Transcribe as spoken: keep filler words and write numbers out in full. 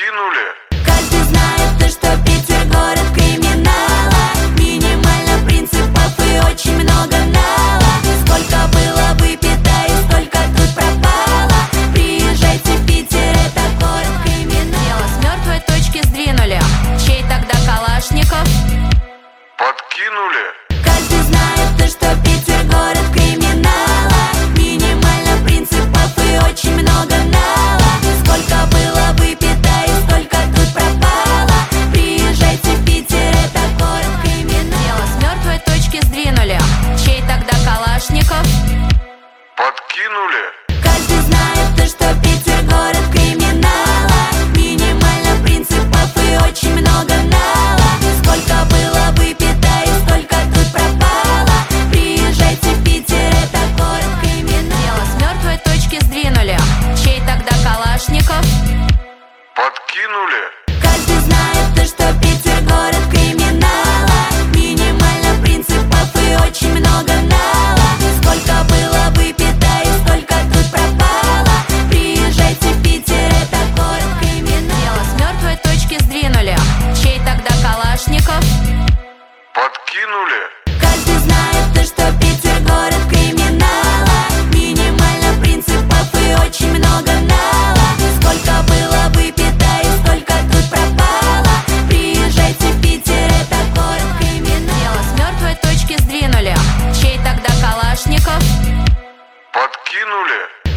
Подкинули. Каждый знает то, что Питер город криминала. Минимально принципов и очень много нала. Сколько было выпито и сколько тут пропало. Приезжайте в Питер, это город криминала. Дело с мертвой точки сдвинули. Чей тогда Калашников? Подкинули. Каждый знает то, что Питер город криминала. Минимально принципов и очень много нала. Сколько было выпито и сколько тут пропало. Приезжайте в Питер, это город криминала. Дело с мертвой точки сдвинули. Чей тогда Калашников? Подкинули. Каждый знает то, что Питер город криминала. Минимально принципов и очень много нала. Сколько было выпито и сколько тут пропало. Приезжайте в Питер, это город криминала. Дело с мертвой точки сдвинули. Чей тогда Калашников? Подкинули. Каждый знает то, что Питер город криминала. Минимально принципов и очень много нала. Сколько было выпито и сколько тут пропало. Приезжайте в Питер, это город криминала. Дело с мертвой точки сдвинули. Чей тогда Калашников? Подкинули. Каждый знает то, что Питер город криминала. Минимально принципов и очень много нала. Сколько было выпито и сколько тут пропало. Приезжайте в Питер, это город криминала. Дело с мертвой точки сдвинули. Чей тогда Калашников? Подкинули.